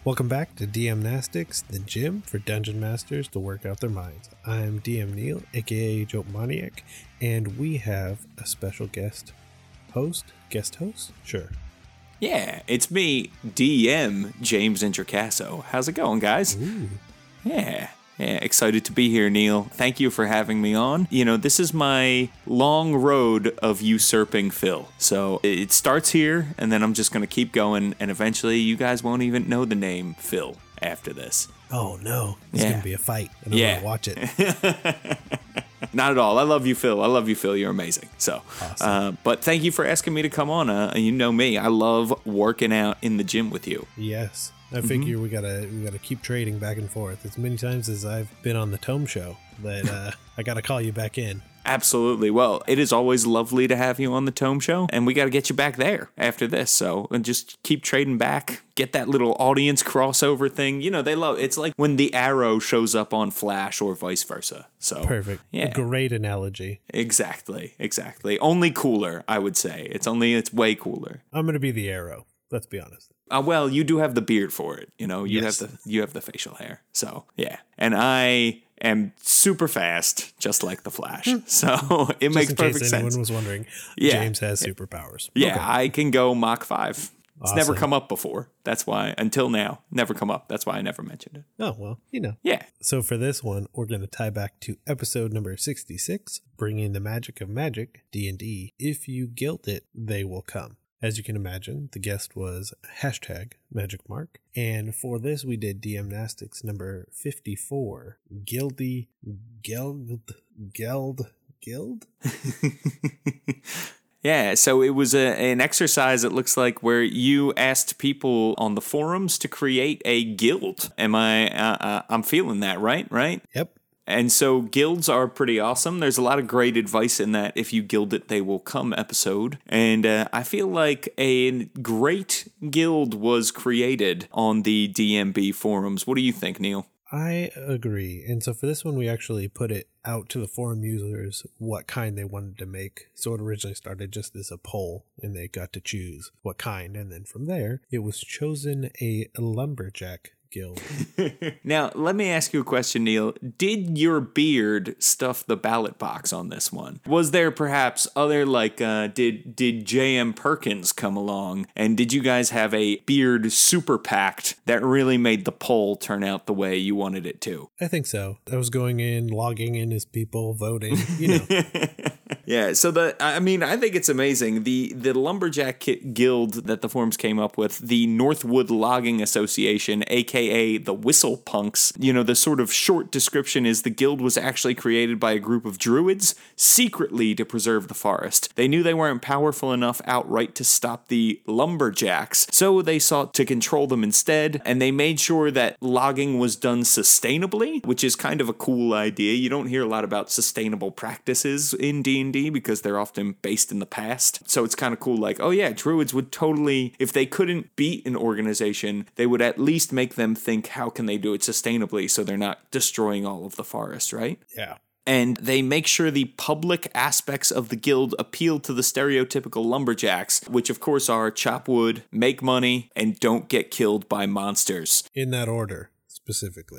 Welcome back to DMnastics, the gym for dungeon masters to work out their minds. I'm DM Neil, aka Joe Maniac, and we have a special guest host? Sure. Yeah, it's me, DM James Intricasso. How's it going, guys? Ooh. Yeah, excited to be here, Neil. Thank you for having me on. You know, this is my long road of usurping Phil. So it starts here, and then I'm just going to keep going, and eventually you guys won't even know the name Phil after this. Oh, no. It's going to be a fight, and I'm going to watch it. Not at all. I love you, Phil. You're amazing. So, Awesome. But thank you for asking me to come on. You know me. I love working out in the gym with you. Yes. I figure we gotta keep trading back and forth. As many times as I've been on the Tome Show, that I gotta call you back in. Absolutely. Well, it is always lovely to have you on the Tome Show, and we got to get you back there after this. So, and just keep trading back, get that little audience crossover thing. You know, they love it's like when the Arrow shows up on Flash or vice versa. So Perfect. Yeah. Great analogy. Exactly. Only cooler, I would say. It's way cooler. I'm gonna be the Arrow. Let's be honest. Well, you do have the beard for it. You know, you Yes. have the facial hair. So yeah, and I am super fast, just like the Flash. So it makes In perfect case sense. anyone was wondering, Yeah. James has superpowers. Yeah, Okay. I can go Mach 5. It's never Awesome. come up before. That's why, until now, never come up. That's why I never mentioned it. Oh, well, you know. Yeah. So for this one, we're going to tie back to episode number 66, bringing the magic of magic, D&D. If you guild it, they will come. As you can imagine, the guest was #MagicMark. And for this, we did DMnastics number 54, Guild? Yeah, so it was an exercise, it looks like, where you asked people on the forums to create a guild. I'm feeling that, right? Yep. And so guilds are pretty awesome. There's a lot of great advice in that if you guild it, they will come episode. And I feel like a great guild was created on the DMB forums. What do you think, Neil? I agree. And so for this one, we actually put it out to the forum users what kind they wanted to make. So it originally started just as a poll, and they got to choose what kind. And then from there, it was chosen a lumberjack guild. Now, let me ask you a question, Neil. Did your beard stuff the ballot box on this one? Was there perhaps other, like, did J.M. Perkins come along? And did you guys have a beard super pact that really made the poll turn out the way you wanted it to? I think so. I was going in, logging in as people, voting, you know. Yeah, so I think it's amazing. The lumberjack guild that the forums came up with, the Northwood Logging Association, aka the Whistle Punks, you know, the sort of short description is the guild was actually created by a group of druids secretly to preserve the forest. They knew they weren't powerful enough outright to stop the lumberjacks, so they sought to control them instead, and they made sure that logging was done sustainably, which is kind of a cool idea. You don't hear a lot about sustainable practices in D&D because they're often based in the past. So it's kind of cool, like, oh yeah, druids would totally, if they couldn't beat an organization, they would at least make them think, how can they do it sustainably so they're not destroying all of the forest, right? Yeah. And they make sure the public aspects of the guild appeal to the stereotypical lumberjacks, which of course are chop wood, make money, and don't get killed by monsters. In that order, specifically.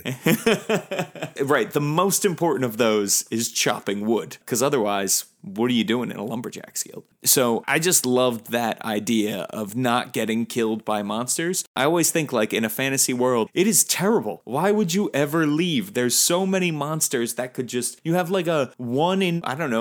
Right, the most important of those is chopping wood, because otherwise, what are you doing in a lumberjack's guild? So I just loved that idea of not getting killed by monsters. I always think, like, in a fantasy world, it is terrible. Why would you ever leave? There's so many monsters that could just, you have like a 1 in,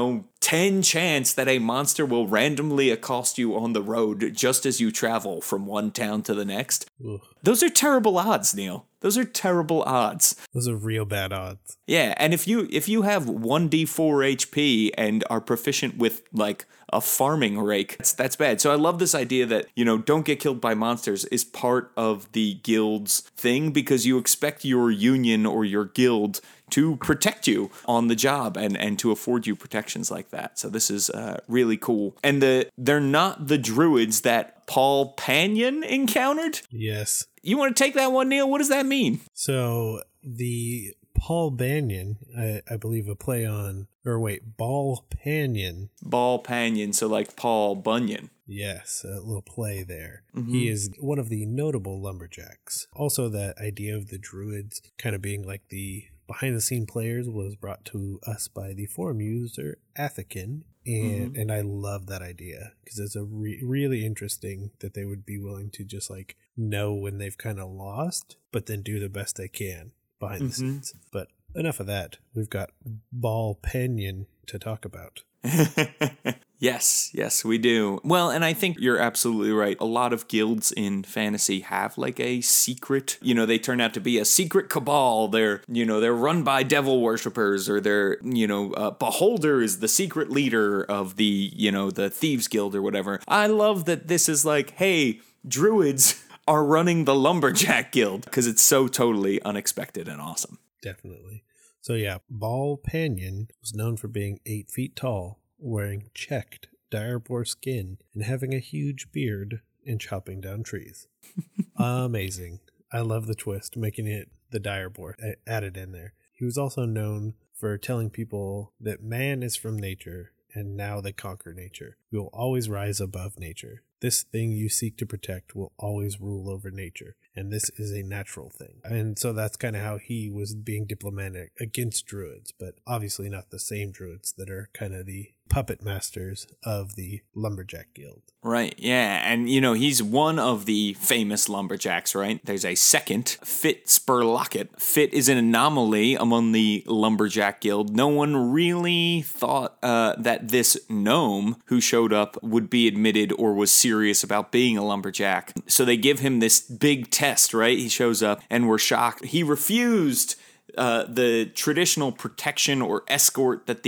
10 chance that a monster will randomly accost you on the road just as you travel from one town to the next. Ugh. Those are terrible odds, Neil. Those are terrible odds. Those are real bad odds. Yeah, and if you have 1d4 HP and are proficient with, like, a farming rake, that's bad. So I love this idea that, you know, don't get killed by monsters is part of the guild's thing, because you expect your union or your guild to protect you on the job and to afford you protections like that. So this is really cool. And they're not the druids that Paul Panion encountered. Yes. You want to take that one, Neil? What does that mean? So the Paul Banyan, I believe a play on, or wait, Ball Panion. Ball Panion, so like Paul Bunyan. Yes, a little play there. Mm-hmm. He is one of the notable lumberjacks. Also, that idea of the druids kind of being like the behind-the-scene players was brought to us by the forum user Athikin, and I love that idea because it's a really interesting that they would be willing to just like know when they've kind of lost, but then do the best they can behind the scenes. But enough of that. We've got Ball Panion to talk about. Yes, we do. Well, and I think you're absolutely right. A lot of guilds in fantasy have like a secret, they turn out to be a secret cabal. They're run by devil worshippers, or they're, Beholder is the secret leader of the, the Thieves Guild or whatever. I love that this is like, hey, druids are running the Lumberjack Guild, because it's so totally unexpected and awesome. Definitely. So yeah, Ball Panion was known for being 8 feet tall, wearing checked direboar skin, and having a huge beard and chopping down trees. Amazing. I love the twist, making it the direboar added in there. He was also known for telling people that man is from nature, and now they conquer nature. We will always rise above nature. This thing you seek to protect will always rule over nature, and this is a natural thing. And so that's kind of how he was being diplomatic against druids, but obviously not the same druids that are kind of the puppet masters of the Lumberjack Guild. Right, yeah, and he's one of the famous lumberjacks, right? There's a second, Fit Spurlocket. Fit is an anomaly among the Lumberjack Guild. No one really thought that this gnome who showed up would be admitted or was serious about being a lumberjack. So they give him this big test, right? He shows up and we're shocked. He refused the traditional protection or escort that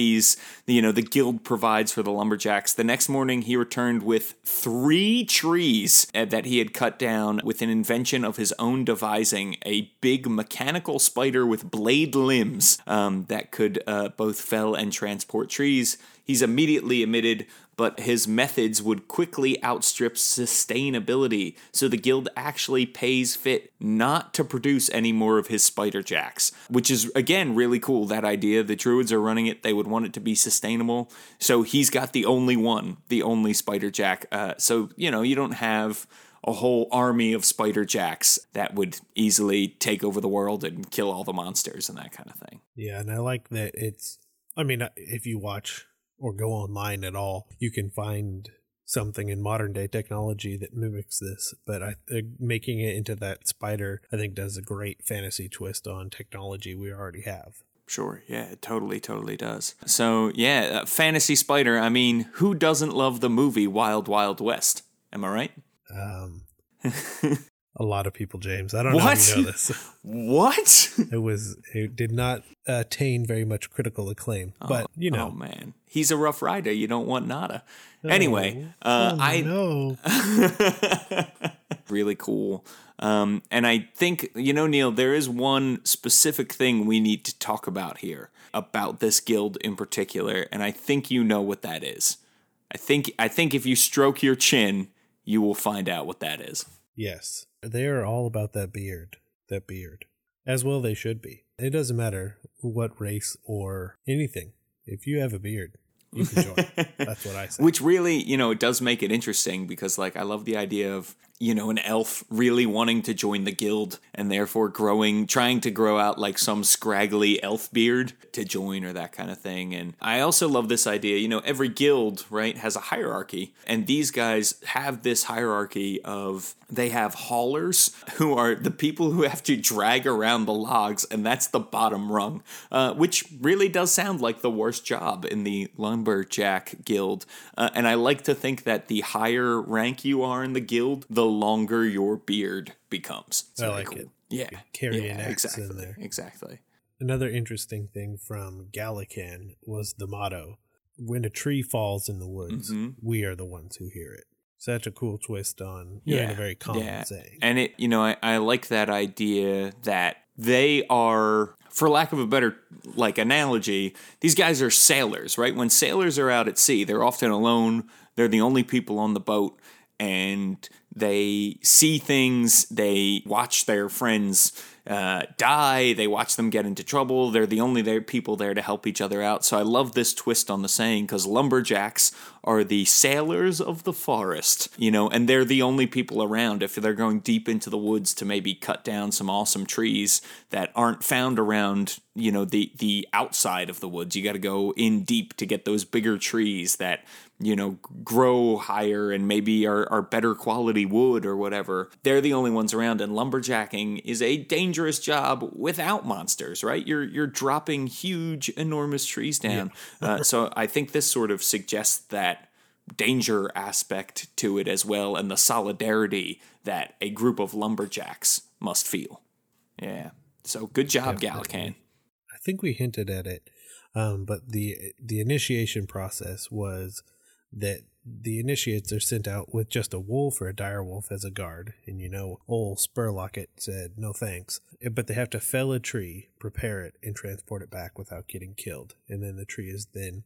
the guild provides for the lumberjacks. The next morning, he returned with 3 trees that he had cut down with an invention of his own devising, a big mechanical spider with blade limbs that could both fell and transport trees. He's immediately admitted, but his methods would quickly outstrip sustainability, so the guild actually pays Fit not to produce any more of his spider jacks, which is, again, really cool, that idea. The druids are running it, they would want it to be sustainable, so he's got the only spider jack, so, you don't have a whole army of spider jacks that would easily take over the world and kill all the monsters and that kind of thing. Yeah, and I like that if you watch or go online at all, you can find something in modern day technology that mimics this, but making it into that spider, I think, does a great fantasy twist on technology we already have. Sure, yeah, it totally does. So, yeah, fantasy spider, who doesn't love the movie Wild Wild West? Am I right? A lot of people, James. I don't know if you know this. What? It did not attain very much critical acclaim, but Oh man, he's a rough rider. You don't want nada. Anyway, no. Really cool. And I think, Neil, there is one specific thing we need to talk about here about this guild in particular, and I think you know what that is. I think if you stroke your chin, you will find out what that is. Yes, they are all about that beard. As well they should be. It doesn't matter what race or anything. If you have a beard, you can join. That's what I say. Which really, it does make it interesting because, I love the idea of, an elf really wanting to join the guild and therefore trying to grow out some scraggly elf beard to join or that kind of thing. And I also love this idea, every guild, right, has a hierarchy. And these guys have this hierarchy of, they have haulers who are the people who have to drag around the logs, and that's the bottom rung, which really does sound like the worst job in the Lumberjack Guild. And I like to think that the higher rank you are in the guild, the longer your beard becomes. I like it. Yeah. Carry an axe in there. Exactly. Another interesting thing from Gallican was the motto, when a tree falls in the woods, we are the ones who hear it. Such a cool twist on a very common saying. And it, I like that idea that they are, for lack of a better analogy, these guys are sailors, right? When sailors are out at sea, they're often alone. They're the only people on the boat, and they see things, they watch their friends die. They watch them get into trouble. They're the only people there to help each other out. So I love this twist on the saying, because lumberjacks are the sailors of the forest, and they're the only people around if they're going deep into the woods to maybe cut down some awesome trees that aren't found around, the outside of the woods. You got to go in deep to get those bigger trees that, grow higher and maybe are better quality wood or whatever. They're the only ones around, and lumberjacking is a dangerous job without monsters, right? You're dropping huge, enormous trees down. Yeah. So I think this sort of suggests that danger aspect to it as well, and the solidarity that a group of lumberjacks must feel. Yeah. So good job, Gallican. I think we hinted at it, but the initiation process was that the initiates are sent out with just a wolf or a dire wolf as a guard, and old Spurlocket said no thanks, but they have to fell a tree, prepare it, and transport it back without getting killed, and then the tree is then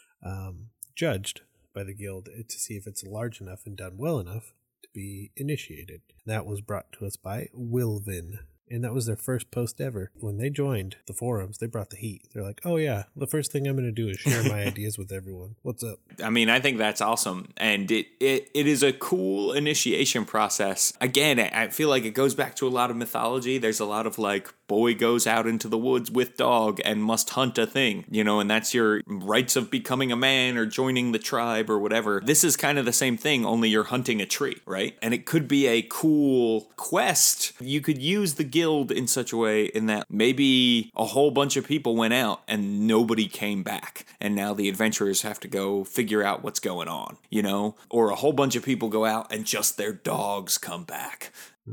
judged by the guild to see if it's large enough and done well enough to be initiated. That was brought to us by Wilvin, and that was their first post ever. When they joined the forums, they brought the heat. They're like, oh yeah, the first thing I'm going to do is share my ideas with everyone. What's up? I mean, I think that's awesome. And it is a cool initiation process. Again, I feel like it goes back to a lot of mythology. There's a lot of boy goes out into the woods with dog and must hunt a thing, and that's your rights of becoming a man or joining the tribe or whatever. This is kind of the same thing, only you're hunting a tree, right? And it could be a cool quest. You could use the guild in such a way in that maybe a whole bunch of people went out and nobody came back, and now the adventurers have to go figure out what's going on, or a whole bunch of people go out and just their dogs come back.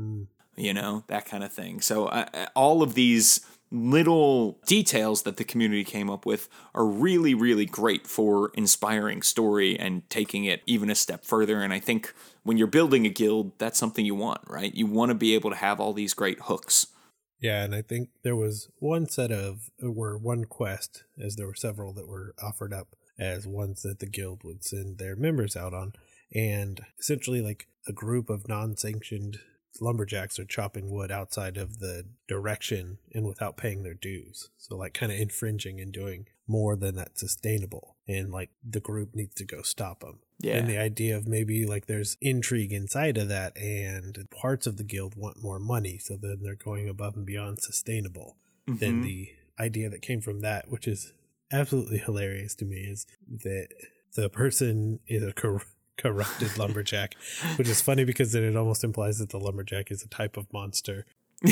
That kind of thing. So all of these little details that the community came up with are really, really great for inspiring story and taking it even a step further. And I think when you're building a guild, that's something you want, right? You want to be able to have all these great hooks. Yeah, and I think there was one quest, as there were several that were offered up as ones that the guild would send their members out on. And essentially a group of non-sanctioned lumberjacks are chopping wood outside of the direction and without paying their dues. So kind of infringing and doing more than that's sustainable. And the group needs to go stop them. Yeah. And the idea of maybe there's intrigue inside of that, and parts of the guild want more money. So then they're going above and beyond sustainable. Mm-hmm. Then the idea that came from that, which is absolutely hilarious to me, is that the person is a corrupted lumberjack, which is funny because then it almost implies that the lumberjack is a type of monster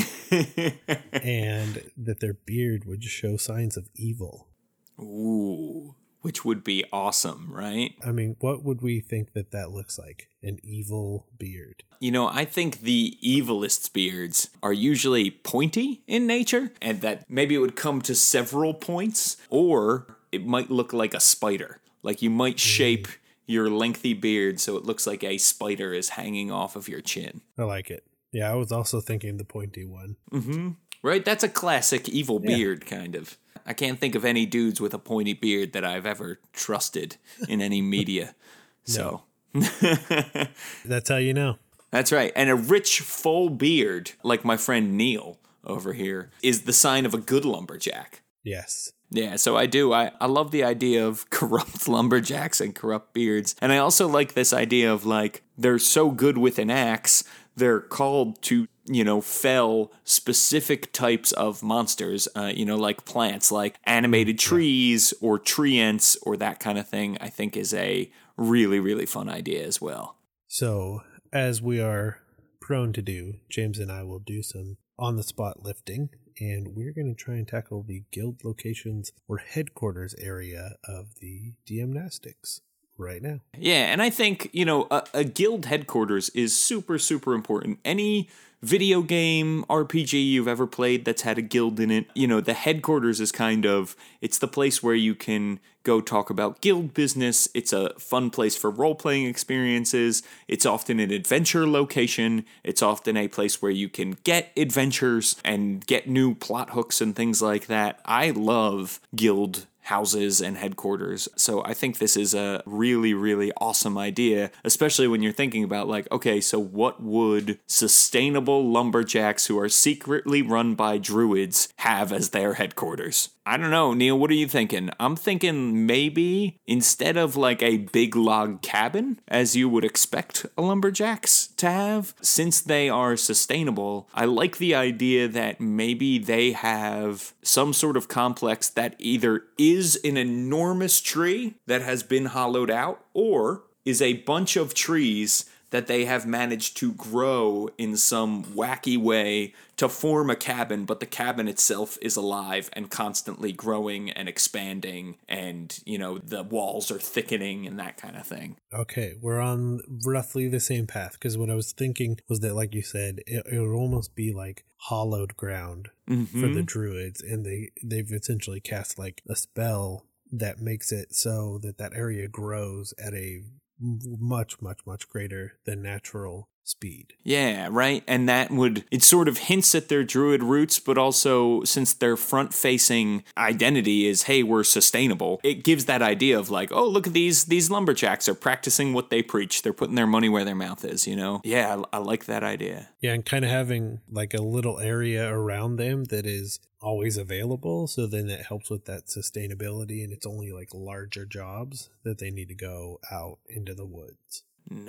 and that their beard would show signs of evil. Ooh, which would be awesome, right? I mean, what would we think that looks like? An evil beard. I think the evilest beards are usually pointy in nature, and that maybe it would come to several points, or it might look like a spider. You might shape your lengthy beard so it looks like a spider is hanging off of your chin. I like it. Yeah, I was also thinking the pointy one. Mm-hmm. Right? That's a classic evil beard, kind of. I can't think of any dudes with a pointy beard that I've ever trusted in any media. So that's how you know. That's right. And a rich, full beard, like my friend Neil over here, is the sign of a good lumberjack. Yes. Yeah, so I do. I love the idea of corrupt lumberjacks and corrupt beards. And I also like this idea of they're so good with an axe, they're called to, fell specific types of monsters, like plants, like animated trees or treants or that kind of thing, I think is a really, really fun idea as well. So, as we are prone to do, James and I will do some on-the-spot lifting. And we're going to try and tackle the guild locations or headquarters area of the DMnastics right now. Yeah, and I think, a guild headquarters is super, super important. Any video game RPG you've ever played that's had a guild in it, the headquarters is it's the place where you can go talk about guild business. It's a fun place for role-playing experiences. It's often an adventure location. It's often a place where you can get adventures and get new plot hooks and things like that. I love guild houses and headquarters. So I think this is a really, really awesome idea, especially when you're thinking about like, okay, so what would sustainable lumberjacks who are secretly run by druids have as their headquarters? I don't know, Neil, what are you thinking? I'm thinking maybe instead of like a big log cabin, as you would expect a lumberjacks to have, since they are sustainable, I like the idea that maybe they have some sort of complex that either is an enormous tree that has been hollowed out or is a bunch of trees that they have managed to grow in some wacky way to form a cabin, but the cabin itself is alive and constantly growing and expanding, and, you know, the walls are thickening and that kind of thing. Okay, we're on roughly the same path, because what I was thinking was that, like you said, it would almost be like hollowed ground for the druids, and they've essentially cast like a spell that makes it so that area grows at a much, much, much greater than natural speed. Yeah, right. And it sort of hints at their druid roots, but also since their front-facing identity is, hey, we're sustainable, it gives that idea of like, oh, look at these lumberjacks are practicing what they preach. They're putting their money where their mouth is, you know? Yeah, I like that idea. Yeah, and kind of having like a little area around them that is always available, so then it helps with that sustainability, and it's only like larger jobs that they need to go out into the woods.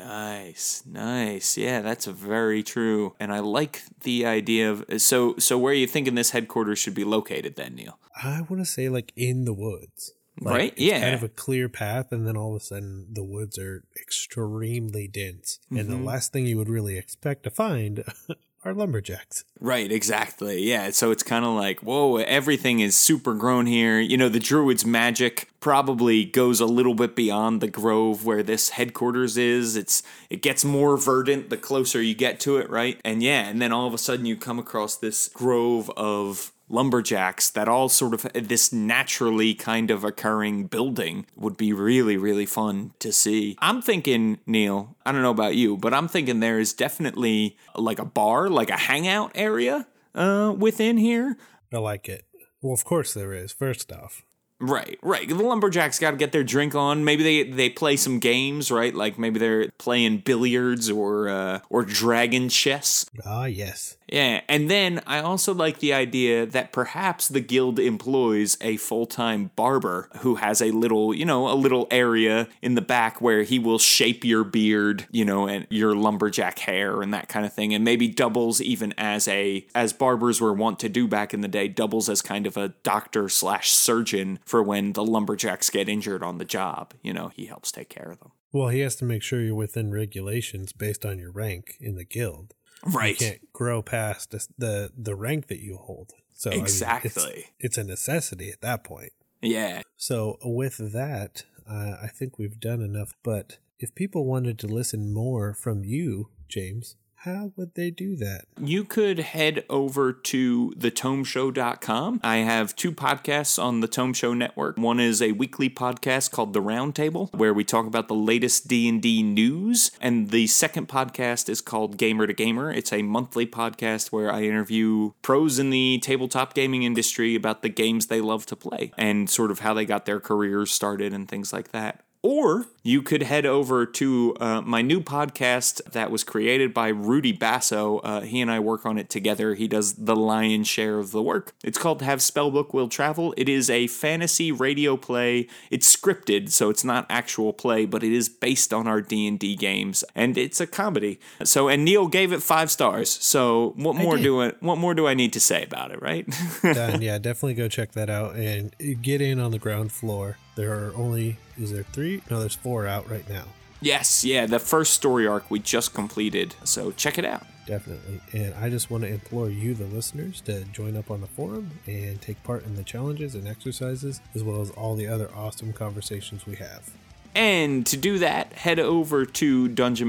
Nice. Yeah, that's very true. And I like the idea of, so where are you thinking this headquarters should be located then, Neil? I want to say like in the woods. Like, right? it's kind of a clear path, and then all of a sudden the woods are extremely dense. And the last thing you would really expect to find are lumberjacks. Right, exactly. Yeah, so it's kind of like, whoa, everything is super grown here. You know, the druid's magic probably goes a little bit beyond the grove where this headquarters is. It gets more verdant the closer you get to it, right? And yeah, and then all of a sudden you come across this grove of lumberjacks that all sort of this naturally kind of occurring building would be really, really fun to see. I'm thinking, Neil, I don't know about you, but I'm thinking there is definitely like a bar, like a hangout area within here. I like it. Well, of course there is, first off. Right. The lumberjacks got to get their drink on. Maybe they play some games, right? Like maybe they're playing billiards or dragon chess. Ah, yes. Yeah, and then I also like the idea that perhaps the guild employs a full-time barber who has a little area in the back where he will shape your beard, you know, and your lumberjack hair and that kind of thing, and maybe doubles even as barbers were wont to do back in the day, doubles as kind of a doctor/surgeon for when the lumberjacks get injured on the job. You know, he helps take care of them. Well, he has to make sure you're within regulations based on your rank in the guild. Right. You can't grow past the rank that you hold. So exactly. I mean, it's a necessity at that point. Yeah. So with that, I think we've done enough. But if people wanted to listen more from you, James, how would they do that? You could head over to thetomeshow.com. I have 2 podcasts on the Tome Show Network. One is a weekly podcast called The Roundtable, where we talk about the latest D&D news. And the second podcast is called Gamer to Gamer. It's a monthly podcast where I interview pros in the tabletop gaming industry about the games they love to play and sort of how they got their careers started and things like that. Or you could head over to my new podcast that was created by Rudy Basso. He and I work on it together. He does the lion's share of the work. It's called Have Spellbook Will Travel. It is a fantasy radio play. It's scripted, so it's not actual play, but it is based on our D&D games, and it's a comedy. So, and Neil gave it 5 stars. So, what more do I need to say about it, right? Done. Yeah, definitely go check that out and get in on the ground floor. There are only, is there 3? No, there's 4 out right now. Yes, yeah, the first story arc we just completed, so check it out. Definitely. And I just want to implore you, the listeners, to join up on the forum and take part in the challenges and exercises, as well as all the other awesome conversations we have. And to do that, head over to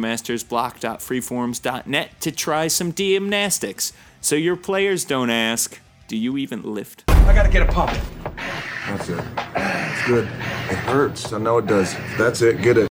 dungeonmastersblock.freeforums.net to try some gymnastics, so your players don't ask, do you even lift? I gotta get a pump. That's it. It's good. It hurts. I know it does. That's it. Get it.